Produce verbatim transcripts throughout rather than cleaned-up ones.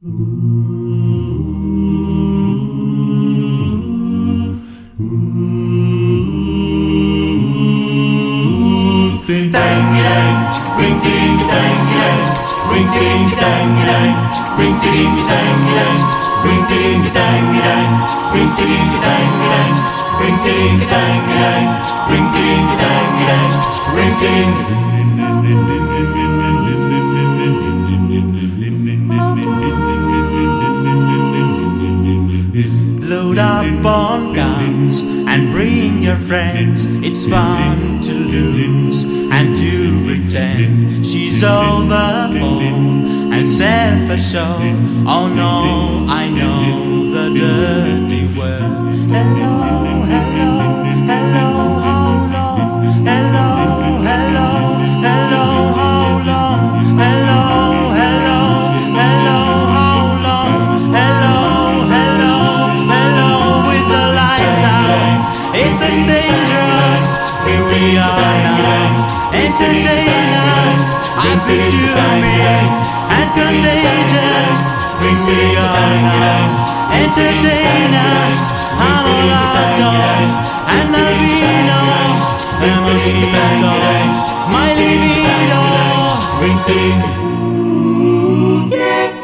Load up on guns and bring your friends. It's fun to lose and to pretend she's overborn and set for show. Oh no, I know the dirty word. Hello, hello, hello, how long? Hello, hello, hello, how long? Hello, hello, hello, how long? Hello, hello, hello, with the lights out. It's this dangerous. Here we are now. Entertain us. I feel stupid and contagious. Here we are now. Entertain us. I'm all out of and albino, the mosquito, my libido. Ring ding, ooh yeah,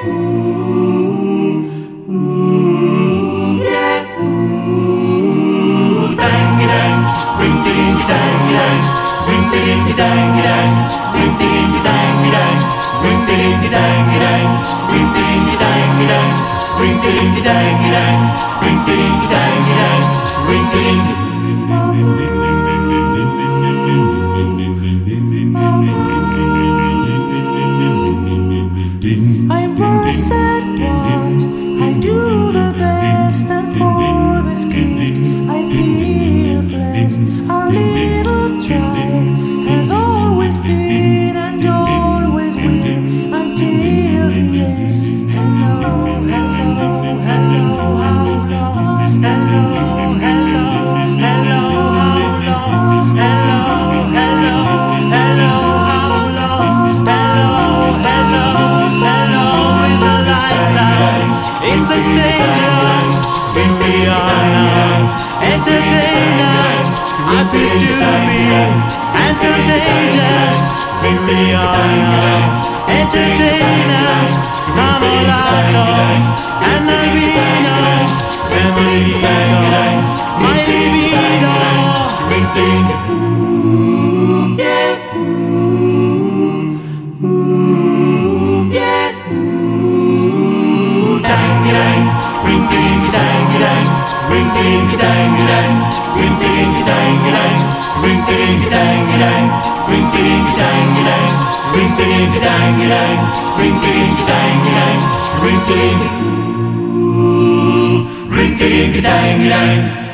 ooh, ooh yeah, ooh, dang dang, ring ding dang dang, ring ding dang dang, ring ding dang dang, ring ding dang dang, ring ding dang dang, ring ding dang dang, ring ding dang dang, ring ding. I'm blessed what I do the best, and for this gift I feel blessed. Our little child has always been and always will until the end. Hello, hello, hello, how long? Hello, hello, hello, how long? Hello, hello, hello, how long? Hello, hello, hello, with the lights out. It's this dangerous. Here we are now. Entertain us. I feel stupid and contagious. Here we are now. Entertain us. I'm all out of and albino, the mosquito, my libido. Ring ding, ooh yeah, ooh, ooh yeah, ooh, dang dang, ring ding dang dang, ring ding dang dang, ring ding dang dang, ring ding dang dang, ring ding dang dang, ring ding dang dang, ring ding dang dang, ring ding, ooh, ring ding dang dang.